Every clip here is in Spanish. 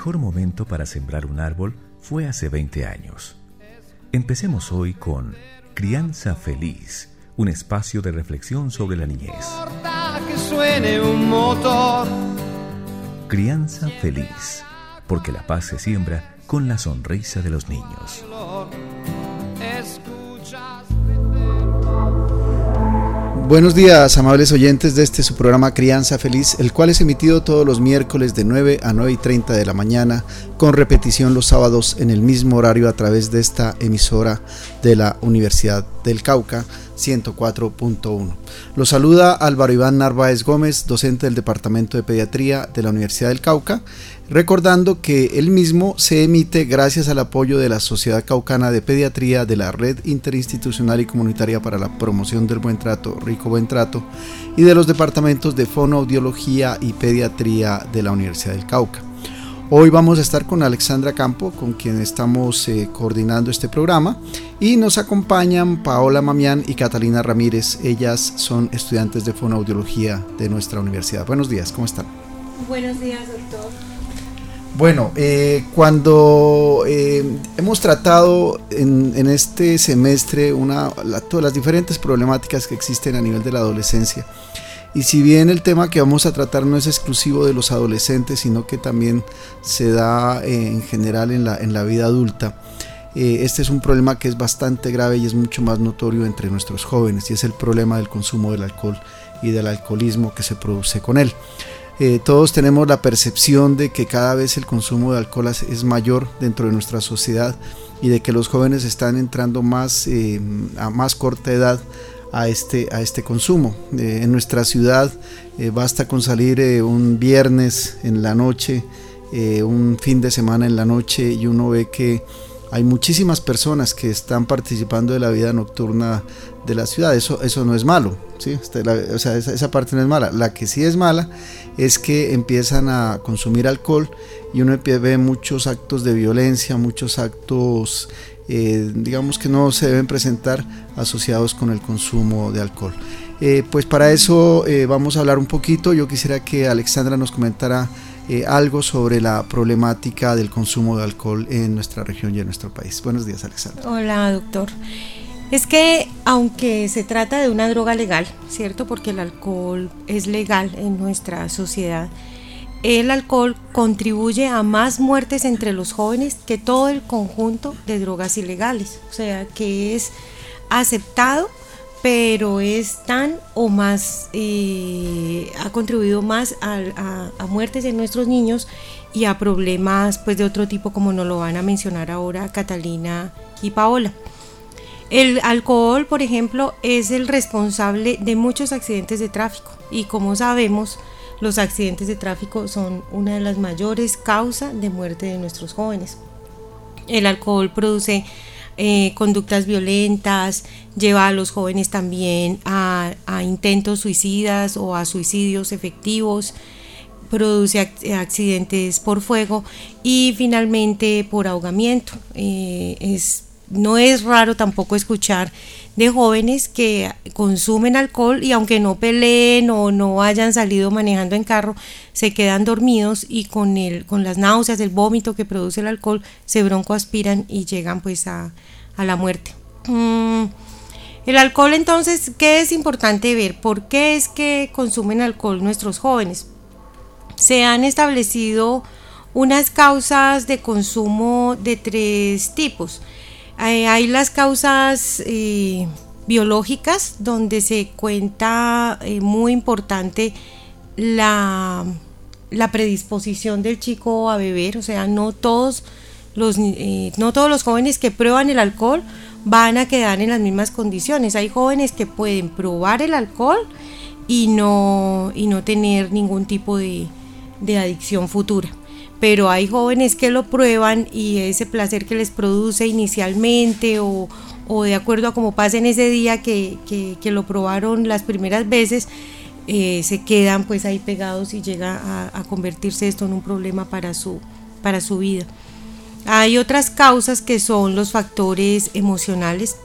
mejor momento para sembrar un árbol fue hace 20 años. Empecemos hoy con Crianza Feliz, un espacio de reflexión sobre la niñez. Que suene un motor. Crianza Feliz, porque la paz se siembra con la sonrisa de los niños. Buenos días, amables oyentes de su programa Crianza Feliz, el cual es emitido todos los miércoles de 9 a 9:30 de la mañana, con repetición los sábados en el mismo horario a través de esta emisora de la Universidad del Cauca, 104.1. Los saluda Álvaro Iván Narváez Gómez, docente del Departamento de Pediatría de la Universidad del Cauca, recordando que el mismo se emite gracias al apoyo de la Sociedad Caucana de Pediatría, de la Red Interinstitucional y Comunitaria para la Promoción del Buen Trato, Rico Buen Trato, y de los departamentos de Fonoaudiología y Pediatría de la Universidad del Cauca. Hoy vamos a estar con Alexandra Campo, con quien estamos coordinando este programa, y nos acompañan Paola Mamián y Catalina Ramírez. Ellas son estudiantes de Fonoaudiología de nuestra universidad. Buenos días, ¿cómo están? Buenos días, doctor. Bueno, cuando hemos tratado en este semestre todas las diferentes problemáticas que existen a nivel de la adolescencia, y si bien el tema que vamos a tratar no es exclusivo de los adolescentes, sino que también se da en general en la vida adulta, este es un problema que es bastante grave y es mucho más notorio entre nuestros jóvenes, y es el problema del consumo del alcohol y del alcoholismo que se produce con él. Todos tenemos la percepción de que cada vez el consumo de alcohol es mayor dentro de nuestra sociedad y de que los jóvenes están entrando a más corta edad a este consumo. En nuestra ciudad basta con salir un viernes en la noche, un fin de semana en la noche, y uno ve que hay muchísimas personas que están participando de la vida nocturna de la ciudad. Eso no es malo, ¿sí? Esa parte no es mala. La que sí es mala es que empiezan a consumir alcohol y uno ve muchos actos de violencia, muchos actos digamos que no se deben presentar asociados con el consumo de alcohol. Pues para eso vamos a hablar un poquito. Yo quisiera que Alexandra nos comentara algo sobre la problemática del consumo de alcohol en nuestra región y en nuestro país. Buenos días, Alexandra. Hola, doctor. Es que aunque se trata de una droga legal, ¿cierto? Porque el alcohol es legal en nuestra sociedad, el alcohol contribuye a más muertes entre los jóvenes que todo el conjunto de drogas ilegales. O sea, que es aceptado, pero es tan o más, ha contribuido más a muertes en nuestros niños y a problemas pues de otro tipo, como nos lo van a mencionar ahora Catalina y Paola. El alcohol, por ejemplo, es el responsable de muchos accidentes de tráfico, y como sabemos, los accidentes de tráfico son una de las mayores causas de muerte de nuestros jóvenes. El alcohol produce conductas violentas, lleva a los jóvenes también a intentos suicidas o a suicidios efectivos, produce accidentes por fuego y finalmente por ahogamiento. No es raro tampoco escuchar de jóvenes que consumen alcohol y aunque no peleen o no hayan salido manejando en carro, se quedan dormidos y con las náuseas, el vómito que produce el alcohol, se broncoaspiran y llegan pues a la muerte. El alcohol, entonces, ¿qué es importante ver? ¿Por qué es que consumen alcohol nuestros jóvenes? Se han establecido unas causas de consumo de 3 tipos. Hay las causas biológicas, donde se cuenta muy importante la predisposición del chico a beber. O sea, no todos los jóvenes que prueban el alcohol van a quedar en las mismas condiciones. Hay jóvenes que pueden probar el alcohol y no tener ningún tipo de adicción futura. Pero hay jóvenes que lo prueban y ese placer que les produce inicialmente o de acuerdo a cómo pasa en ese día que lo probaron las primeras veces, se quedan pues ahí pegados y llega a convertirse esto en un problema para su vida. Hay otras causas que son los factores emocionales.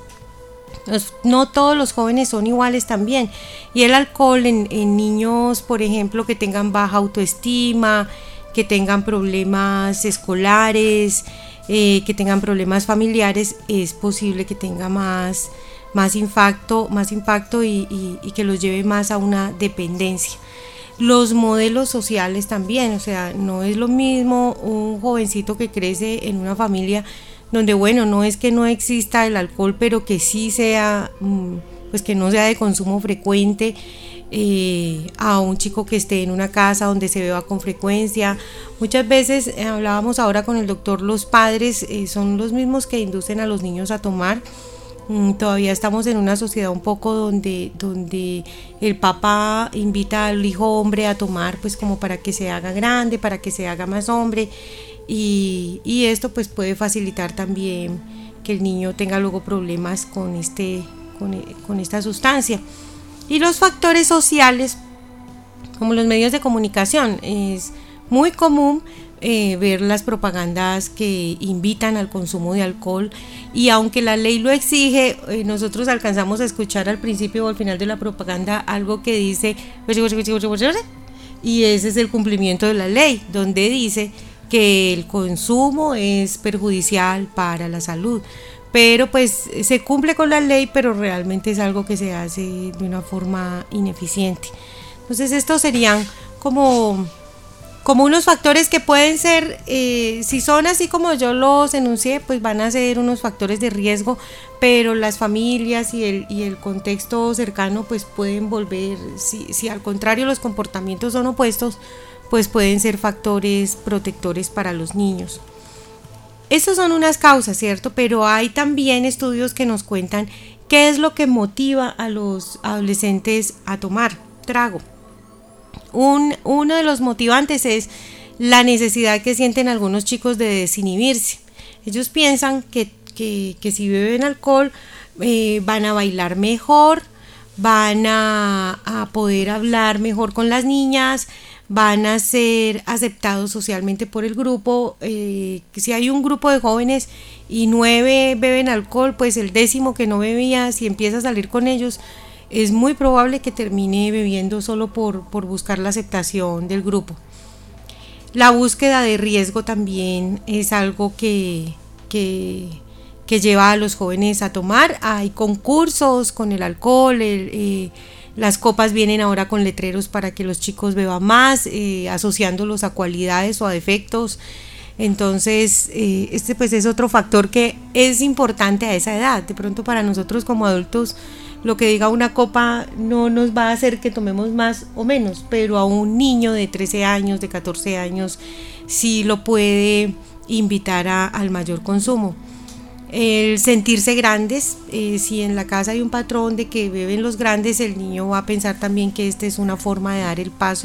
No todos los jóvenes son iguales también, y el alcohol en niños, por ejemplo, que tengan baja autoestima, que tengan problemas escolares, que tengan problemas familiares, es posible que tenga más impacto y que los lleve más a una dependencia. Los modelos sociales también, o sea, no es lo mismo un jovencito que crece en una familia donde, bueno, no es que no exista el alcohol, pero que sí sea, pues que no sea de consumo frecuente, a un chico que esté en una casa donde se beba con frecuencia. Muchas veces, hablábamos ahora con el doctor, los padres son los mismos que inducen a los niños a tomar. Todavía estamos en una sociedad un poco donde el papá invita al hijo hombre a tomar, pues como para que se haga grande, para que se haga más hombre, y esto pues puede facilitar también que el niño tenga luego problemas con esta sustancia. Y los factores sociales, como los medios de comunicación, es muy común ver las propagandas que invitan al consumo de alcohol, y aunque la ley lo exige, nosotros alcanzamos a escuchar al principio o al final de la propaganda algo que dice, y ese es el cumplimiento de la ley, donde dice que el consumo es perjudicial para la salud, pero pues se cumple con la ley, pero realmente es algo que se hace de una forma ineficiente. Entonces estos serían como unos factores que pueden ser, si son así como yo los enuncié, pues van a ser unos factores de riesgo, pero las familias y el contexto cercano pues pueden volver, si al contrario los comportamientos son opuestos, pues pueden ser factores protectores para los niños. Estas son unas causas, ¿cierto? Pero hay también estudios que nos cuentan qué es lo que motiva a los adolescentes a tomar trago. Uno de los motivantes es la necesidad que sienten algunos chicos de desinhibirse. Ellos piensan que si beben alcohol van a bailar mejor, van a poder hablar mejor con las niñas, van a ser aceptados socialmente por el grupo. Si hay un grupo de jóvenes y 9 beben alcohol, pues el 10º que no bebía, si empieza a salir con ellos, es muy probable que termine bebiendo solo por buscar la aceptación del grupo. La búsqueda de riesgo también es algo que lleva a los jóvenes a tomar. Hay concursos con el alcohol, las copas vienen ahora con letreros para que los chicos beban más, asociándolos a cualidades o a defectos. Entonces este pues es otro factor que es importante a esa edad. De pronto para nosotros como adultos lo que diga una copa no nos va a hacer que tomemos más o menos, pero a un niño de 13 años, de 14 años, sí lo puede invitar al mayor consumo. El sentirse grandes, si en la casa hay un patrón de que beben los grandes, el niño va a pensar también que esta es una forma de dar el paso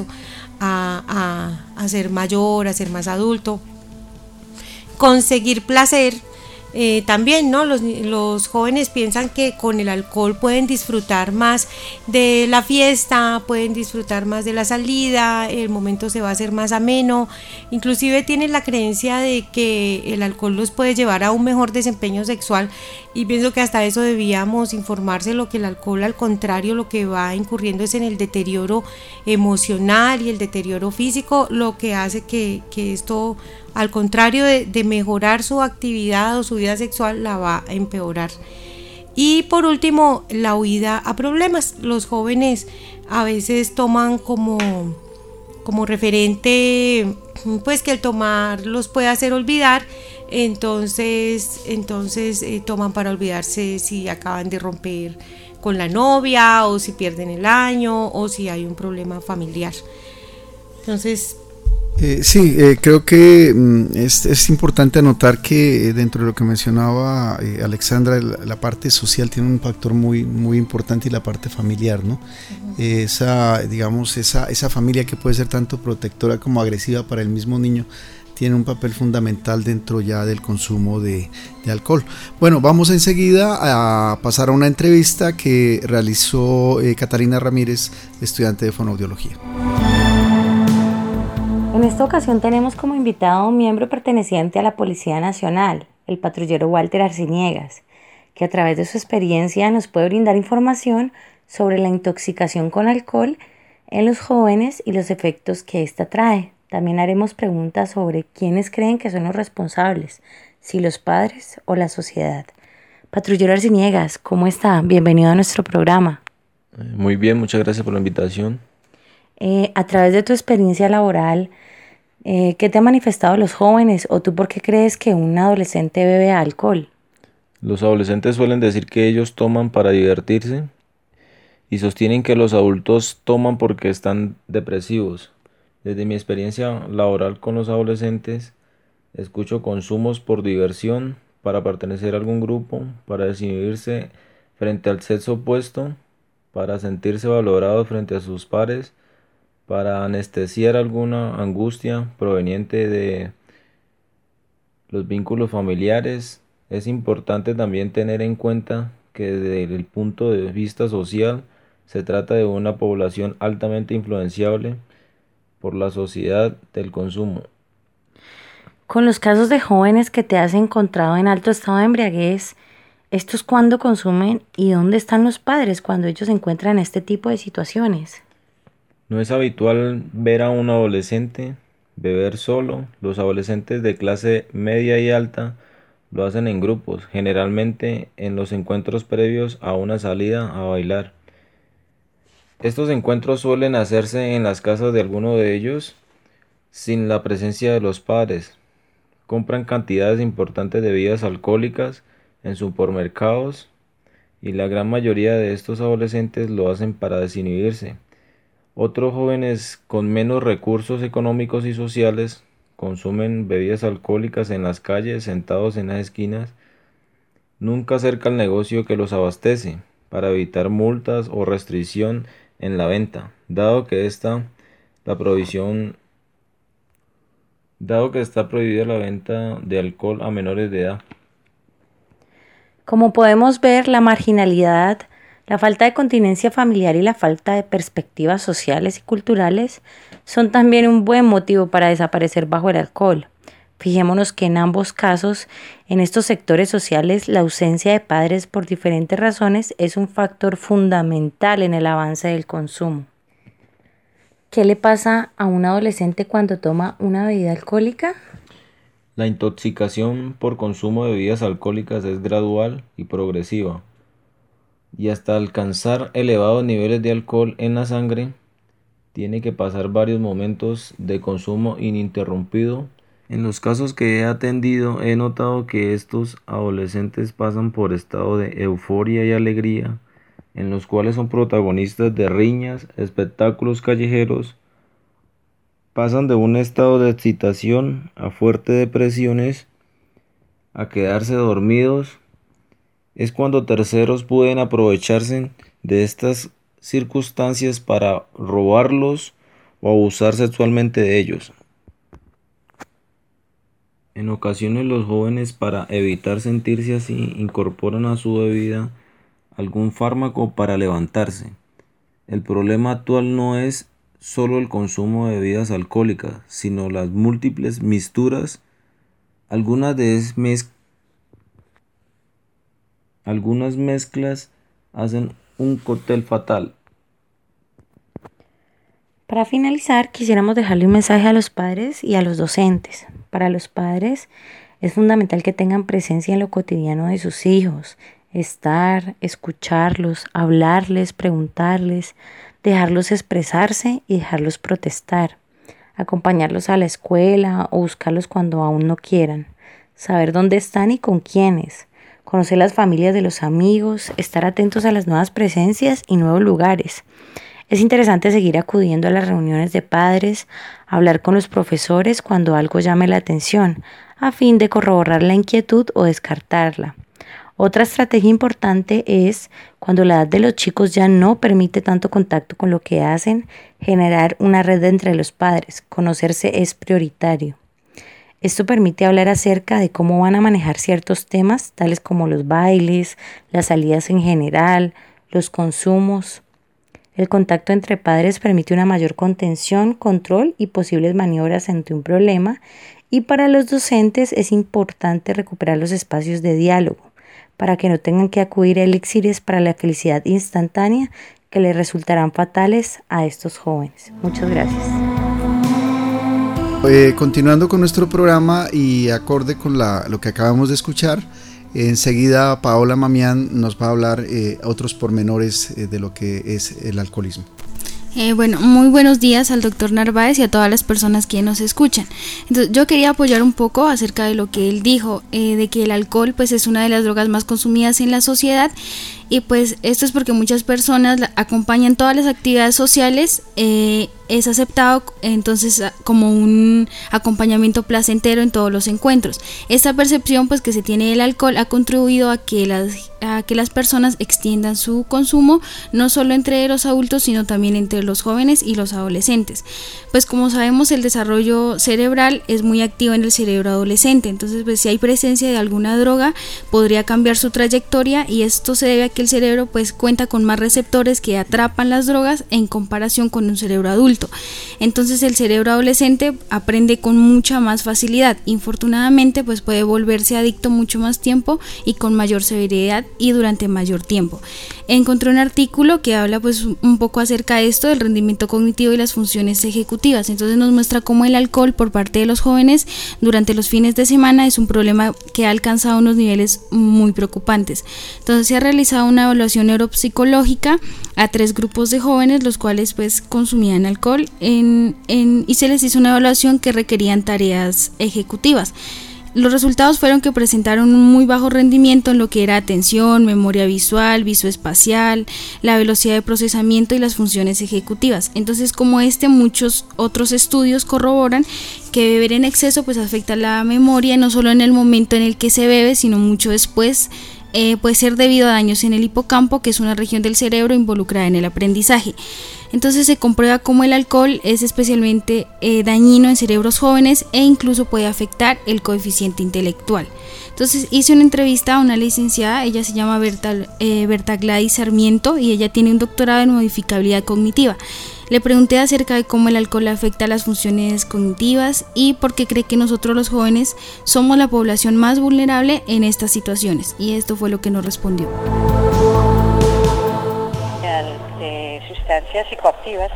a ser mayor, a ser más adulto. Conseguir placer. También, ¿no? Los jóvenes piensan que con el alcohol pueden disfrutar más de la fiesta, pueden disfrutar más de la salida, el momento se va a hacer más ameno, inclusive tienen la creencia de que el alcohol los puede llevar a un mejor desempeño sexual, y pienso que hasta eso debíamos informarse, lo que el alcohol al contrario lo que va incurriendo es en el deterioro emocional y el deterioro físico, lo que hace que esto, al contrario de mejorar su actividad o su vida sexual, la va a empeorar. Y por último, la huida a problemas. Los jóvenes a veces toman como referente pues que el tomar los puede hacer olvidar, entonces toman para olvidarse si acaban de romper con la novia, o si pierden el año, o si hay un problema familiar. Entonces creo que es importante anotar que dentro de lo que mencionaba Alexandra, la parte social tiene un factor muy, muy importante, y la parte familiar, ¿no? Uh-huh. Esa familia que puede ser tanto protectora como agresiva para el mismo niño, tiene un papel fundamental dentro ya del consumo de alcohol. Bueno, vamos enseguida a pasar a una entrevista que realizó Catalina Ramírez, estudiante de fonoaudiología. En esta ocasión tenemos como invitado a un miembro perteneciente a la Policía Nacional, el patrullero Walter Arciniegas, que a través de su experiencia nos puede brindar información sobre la intoxicación con alcohol en los jóvenes y los efectos que ésta trae. También haremos preguntas sobre quiénes creen que son los responsables, si los padres o la sociedad. Patrullero Arciniegas, ¿cómo está? Bienvenido a nuestro programa. Muy bien, muchas gracias por la invitación. A través de tu experiencia laboral, ¿qué te han manifestado los jóvenes o tú por qué crees que un adolescente bebe alcohol? Los adolescentes suelen decir que ellos toman para divertirse y sostienen que los adultos toman porque están depresivos. Desde mi experiencia laboral con los adolescentes, escucho consumos por diversión, para pertenecer a algún grupo, para desinhibirse frente al sexo opuesto, para sentirse valorados frente a sus pares, para anestesiar alguna angustia proveniente de los vínculos familiares. Es importante también tener en cuenta que desde el punto de vista social se trata de una población altamente influenciable por la sociedad del consumo. Con los casos de jóvenes que te has encontrado en alto estado de embriaguez, ¿estos cuándo consumen y dónde están los padres cuando ellos se encuentran en este tipo de situaciones? No es habitual ver a un adolescente beber solo. Los adolescentes de clase media y alta lo hacen en grupos, generalmente en los encuentros previos a una salida a bailar. Estos encuentros suelen hacerse en las casas de alguno de ellos sin la presencia de los padres. Compran cantidades importantes de bebidas alcohólicas en supermercados y la gran mayoría de estos adolescentes lo hacen para desinhibirse. Otros jóvenes con menos recursos económicos y sociales consumen bebidas alcohólicas en las calles, sentados en las esquinas, nunca cerca al negocio que los abastece, para evitar multas o restricción en la venta, dado que está prohibida la venta de alcohol a menores de edad. Como podemos ver, la marginalidad, la falta de continencia familiar y la falta de perspectivas sociales y culturales son también un buen motivo para desaparecer bajo el alcohol. Fijémonos que en ambos casos, en estos sectores sociales, la ausencia de padres por diferentes razones es un factor fundamental en el avance del consumo. ¿Qué le pasa a un adolescente cuando toma una bebida alcohólica? La intoxicación por consumo de bebidas alcohólicas es gradual y progresiva, y hasta alcanzar elevados niveles de alcohol en la sangre, tiene que pasar varios momentos de consumo ininterrumpido. En los casos que he atendido, he notado que estos adolescentes pasan por estado de euforia y alegría, en los cuales son protagonistas de riñas, espectáculos callejeros, pasan de un estado de excitación a fuertes depresiones, a quedarse dormidos. Es cuando terceros pueden aprovecharse de estas circunstancias para robarlos o abusar sexualmente de ellos. En ocasiones los jóvenes, para evitar sentirse así, incorporan a su bebida algún fármaco para levantarse. El problema actual no es solo el consumo de bebidas alcohólicas, sino las múltiples mixturas. Algunas mezclas hacen un cóctel fatal. Para finalizar, quisiéramos dejarle un mensaje a los padres y a los docentes. Para los padres es fundamental que tengan presencia en lo cotidiano de sus hijos, estar, escucharlos, hablarles, preguntarles, dejarlos expresarse y dejarlos protestar, acompañarlos a la escuela o buscarlos cuando aún no quieran, saber dónde están y con quiénes, conocer las familias de los amigos, estar atentos a las nuevas presencias y nuevos lugares. Es interesante seguir acudiendo a las reuniones de padres, hablar con los profesores cuando algo llame la atención, a fin de corroborar la inquietud o descartarla. Otra estrategia importante es, cuando la edad de los chicos ya no permite tanto contacto con lo que hacen, generar una red entre los padres. Conocerse es prioritario. Esto permite hablar acerca de cómo van a manejar ciertos temas, tales como los bailes, las salidas en general, los consumos. El contacto entre padres permite una mayor contención, control y posibles maniobras ante un problema, y para los docentes es importante recuperar los espacios de diálogo para que no tengan que acudir a elixires para la felicidad instantánea que les resultarán fatales a estos jóvenes. Muchas gracias. Continuando con nuestro programa y acorde con lo que acabamos de escuchar, enseguida Paola Mamián nos va a hablar otros pormenores de lo que es el alcoholismo. Bueno, muy buenos días al doctor Narváez y a todas las personas que nos escuchan. Entonces, yo quería apoyar un poco acerca de lo que él dijo, de que el alcohol pues es una de las drogas más consumidas en la sociedad, y pues esto es porque muchas personas acompañan todas las actividades sociales, es aceptado entonces como un acompañamiento placentero en todos los encuentros. Esta percepción pues que se tiene del alcohol ha contribuido a que las personas extiendan su consumo no solo entre los adultos sino también entre los jóvenes y los adolescentes. Pues como sabemos, el desarrollo cerebral es muy activo en el cerebro adolescente, entonces pues si hay presencia de alguna droga podría cambiar su trayectoria, y esto se debe a que el cerebro pues cuenta con más receptores que atrapan las drogas en comparación con un cerebro adulto. Entonces el cerebro adolescente aprende con mucha más facilidad. Infortunadamente pues puede volverse adicto mucho más tiempo y con mayor severidad y durante mayor tiempo. Encontré un artículo que habla pues un poco acerca de esto, del rendimiento cognitivo y las funciones ejecutivas. Entonces nos muestra cómo el alcohol por parte de los jóvenes durante los fines de semana es un problema que ha alcanzado unos niveles muy preocupantes. Entonces se ha realizado una evaluación neuropsicológica a 3 grupos de jóvenes, los cuales pues consumían alcohol y se les hizo una evaluación que requerían tareas ejecutivas. Los resultados fueron que presentaron un muy bajo rendimiento en lo que era atención, memoria visual, visoespacial, la velocidad de procesamiento y las funciones ejecutivas. Entonces, como muchos otros estudios corroboran que beber en exceso pues afecta la memoria, no solo en el momento en el que se bebe, sino mucho después. Puede ser debido a daños en el hipocampo, que es una región del cerebro involucrada en el aprendizaje. Entonces se comprueba cómo el alcohol es especialmente dañino en cerebros jóvenes e incluso puede afectar el coeficiente intelectual. Entonces hice una entrevista a una licenciada, ella se llama Berta Gladys Sarmiento y ella tiene un doctorado en modificabilidad cognitiva. Le pregunté acerca de cómo el alcohol afecta las funciones cognitivas y por qué cree que nosotros los jóvenes somos la población más vulnerable en estas situaciones, y esto fue lo que nos respondió. De sustancias psicoactivas,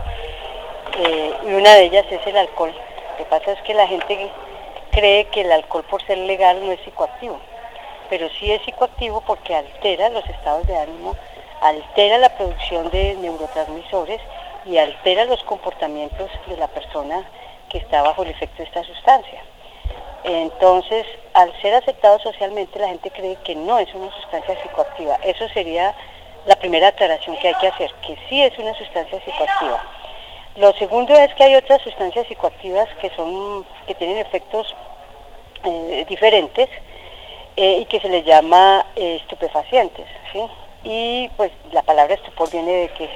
y una de ellas es el alcohol. Lo que pasa es que la gente cree que el alcohol, por ser legal, no es psicoactivo, pero sí es psicoactivo porque altera los estados de ánimo, altera la producción de neurotransmisores y altera los comportamientos de la persona que está bajo el efecto de esta sustancia. Entonces, al ser aceptado socialmente, la gente cree que no es una sustancia psicoactiva. Eso sería la primera aclaración que hay que hacer, que sí es una sustancia psicoactiva. Lo segundo es que hay otras sustancias psicoactivas que tienen efectos diferentes y que se les llama estupefacientes, ¿sí? Y pues la palabra estupor viene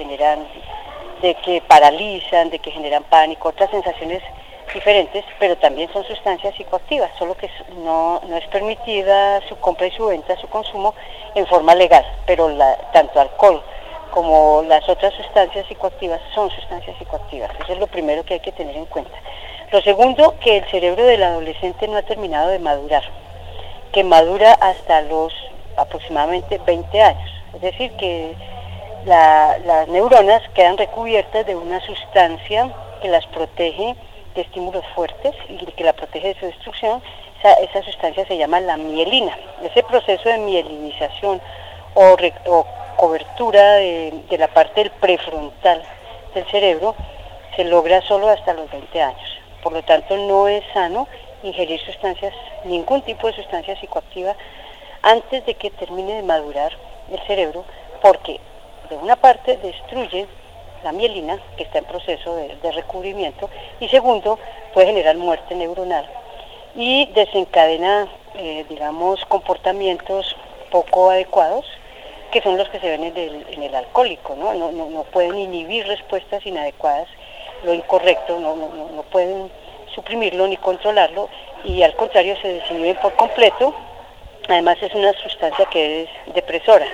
de que paralizan, de que generan pánico, otras sensaciones diferentes, pero también son sustancias psicoactivas, solo que no es permitida su compra y su venta, su consumo en forma legal, pero tanto alcohol como las otras sustancias psicoactivas son sustancias psicoactivas. Eso es lo primero que hay que tener en cuenta. Lo segundo, que el cerebro del adolescente no ha terminado de madurar, que madura hasta los aproximadamente 20 años, es decir, que las neuronas quedan recubiertas de una sustancia que las protege de estímulos fuertes y que la protege de su destrucción. Esa sustancia se llama la mielina. Ese proceso de mielinización o cobertura de la parte del prefrontal del cerebro se logra solo hasta los 20 años. Por lo tanto, no es sano ingerir ningún tipo de sustancia psicoactiva antes de que termine de madurar el cerebro, porque de una parte destruye la mielina, que está en proceso de recubrimiento, y segundo, puede generar muerte neuronal y desencadena, comportamientos poco adecuados, que son los que se ven en el alcohólico, ¿no? No pueden inhibir respuestas inadecuadas, lo incorrecto, no pueden suprimirlo ni controlarlo, y al contrario se desinhiben por completo. Además es una sustancia que es depresora.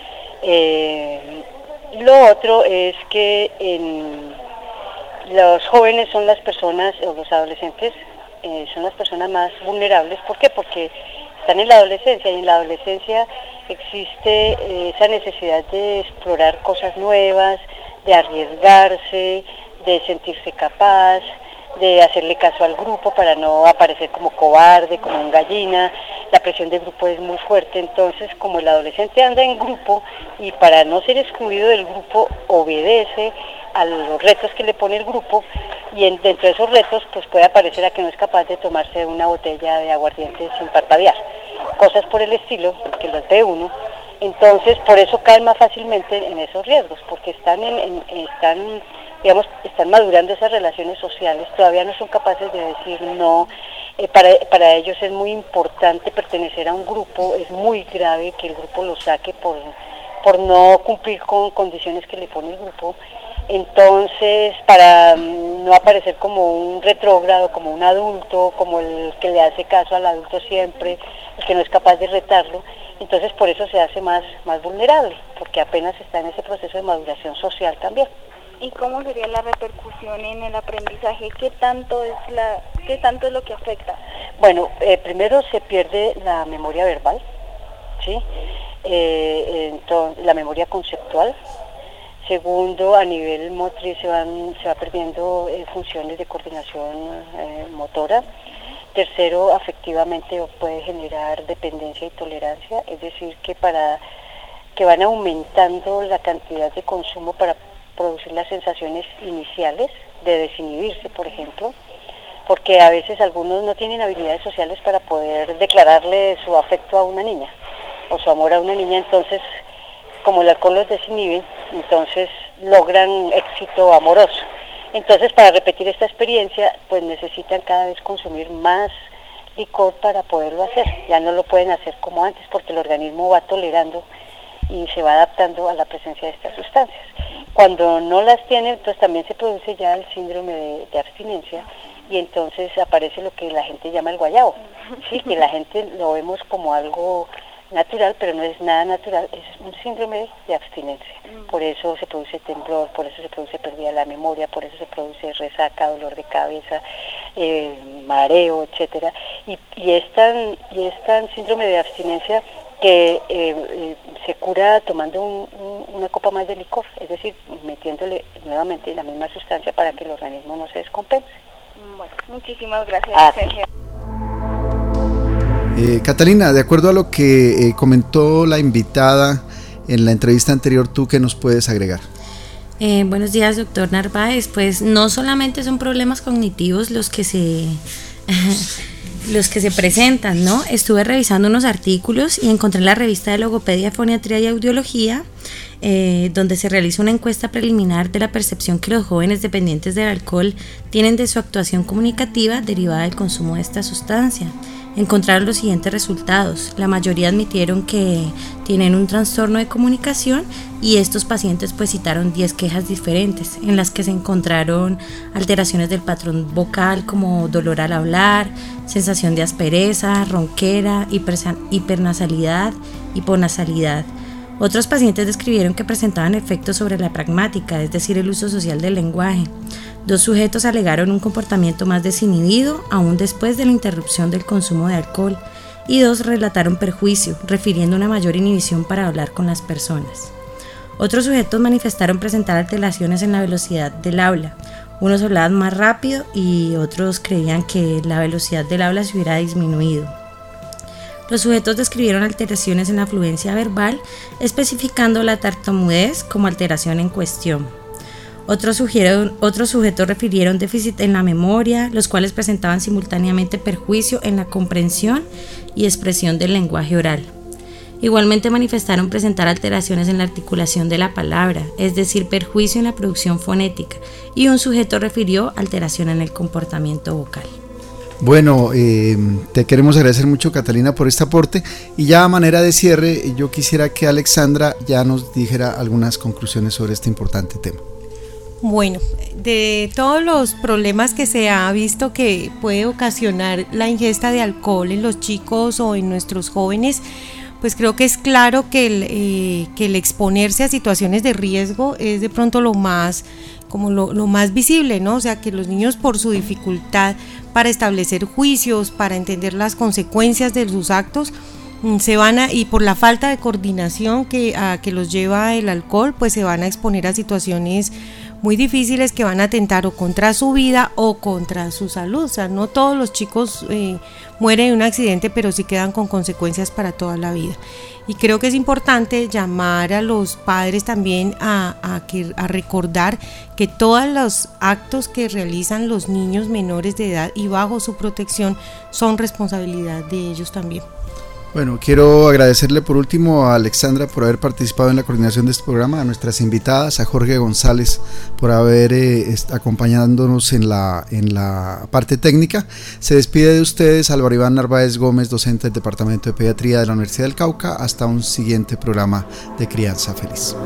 Lo otro es que los jóvenes son las personas, o los adolescentes, son las personas más vulnerables. ¿Por qué? Porque están en la adolescencia, y en la adolescencia existe esa necesidad de explorar cosas nuevas, de arriesgarse, de sentirse capaz, de hacerle caso al grupo para no aparecer como cobarde, como un gallina. La presión del grupo es muy fuerte, entonces como el adolescente anda en grupo y para no ser excluido del grupo obedece a los retos que le pone el grupo, y dentro de esos retos pues puede aparecer a que no es capaz de tomarse una botella de aguardiente sin parpadear, cosas por el estilo que los ve uno. Entonces por eso caen más fácilmente en esos riesgos, porque están madurando esas relaciones sociales, todavía no son capaces de decir no. Para ellos es muy importante pertenecer a un grupo, es muy grave que el grupo lo saque por no cumplir con condiciones que le pone el grupo. Entonces, para no aparecer como un retrógrado, como un adulto, como el que le hace caso al adulto siempre, el que no es capaz de retarlo, entonces por eso se hace más vulnerable, porque apenas está en ese proceso de maduración social también. ¿Y cómo sería la repercusión en el aprendizaje? ¿Qué tanto es lo que afecta? Bueno, primero se pierde la memoria verbal, ¿sí? Entonces, la memoria conceptual. Segundo, a nivel motriz se va perdiendo funciones de coordinación motora. Tercero, afectivamente puede generar dependencia y tolerancia, es decir, que van aumentando la cantidad de consumo para producir las sensaciones iniciales de desinhibirse, por ejemplo, porque a veces algunos no tienen habilidades sociales para poder declararle su afecto a una niña o su amor a una niña, entonces como el alcohol los desinhibe, entonces logran éxito amoroso. Entonces para repetir esta experiencia pues necesitan cada vez consumir más licor para poderlo hacer, ya no lo pueden hacer como antes porque el organismo va tolerando y se va adaptando a la presencia de estas sustancias. Cuando no las tienen, pues también se produce ya el síndrome de abstinencia y entonces aparece lo que la gente llama el guayabo, sí, que la gente lo vemos como algo natural, pero no es nada natural, es un síndrome de abstinencia. Por eso se produce temblor, por eso se produce pérdida de la memoria, por eso se produce resaca, dolor de cabeza, mareo, etcétera. Y es tan síndrome de abstinencia que se cura tomando una copa más de licor, es decir, metiéndole nuevamente la misma sustancia para que el organismo no se descompense. Bueno, muchísimas gracias, Sergio. Catalina, de acuerdo a lo que comentó la invitada en la entrevista anterior, ¿tú qué nos puedes agregar? Buenos días, doctor Narváez. Pues no solamente son problemas cognitivos los que se presentan, ¿no? Estuve revisando unos artículos y encontré en la revista de Logopedia, Foniatría y Audiología, donde se realiza una encuesta preliminar de la percepción que los jóvenes dependientes del alcohol tienen de su actuación comunicativa derivada del consumo de esta sustancia. Encontraron los siguientes resultados. La mayoría admitieron que tienen un trastorno de comunicación y estos pacientes pues citaron 10 quejas diferentes en las que se encontraron alteraciones del patrón vocal como dolor al hablar, sensación de aspereza, ronquera, hipernasalidad, hiponasalidad. Otros pacientes describieron que presentaban efectos sobre la pragmática, es decir, el uso social del lenguaje. 2 sujetos alegaron un comportamiento más desinhibido aún después de la interrupción del consumo de alcohol y 2 relataron perjuicio, refiriendo una mayor inhibición para hablar con las personas. Otros sujetos manifestaron presentar alteraciones en la velocidad del habla. Unos hablaban más rápido y otros creían que la velocidad del habla se hubiera disminuido. Los sujetos describieron alteraciones en la fluencia verbal, especificando la tartamudez como alteración en cuestión. Otros sujetos refirieron déficit en la memoria, los cuales presentaban simultáneamente perjuicio en la comprensión y expresión del lenguaje oral. Igualmente manifestaron presentar alteraciones en la articulación de la palabra, es decir, perjuicio en la producción fonética, y un sujeto refirió alteración en el comportamiento vocal. Bueno, te queremos agradecer mucho, Catalina, por este aporte, y ya a manera de cierre yo quisiera que Alexandra ya nos dijera algunas conclusiones sobre este importante tema. Bueno, de todos los problemas que se ha visto que puede ocasionar la ingesta de alcohol en los chicos o en nuestros jóvenes, pues creo que es claro que el exponerse a situaciones de riesgo es de pronto lo más visible, ¿no? O sea, que los niños, por su dificultad para establecer juicios, para entender las consecuencias de sus actos, y por la falta de coordinación que los lleva el alcohol, pues se van a exponer a situaciones muy difíciles que van a atentar o contra su vida o contra su salud. O sea, no todos los chicos mueren en un accidente, pero sí quedan con consecuencias para toda la vida. Y creo que es importante llamar a los padres también a recordar que todos los actos que realizan los niños menores de edad y bajo su protección son responsabilidad de ellos también. Bueno, quiero agradecerle por último a Alexandra por haber participado en la coordinación de este programa, a nuestras invitadas, a Jorge González por haber acompañándonos en la parte técnica. Se despide de ustedes Álvaro Iván Narváez Gómez, docente del Departamento de Pediatría de la Universidad del Cauca. Hasta un siguiente programa de Crianza Feliz.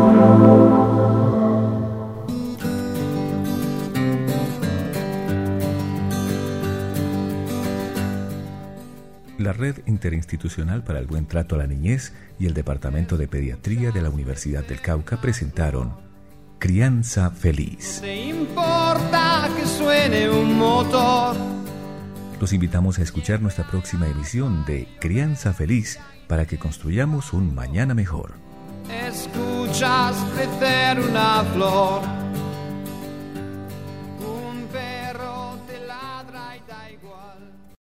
La Red Interinstitucional para el Buen Trato a la Niñez y el Departamento de Pediatría de la Universidad del Cauca presentaron Crianza Feliz. ¿Te importa que suene un motor? Los invitamos a escuchar nuestra próxima emisión de Crianza Feliz para que construyamos un mañana mejor. Escuchas crecer una flor.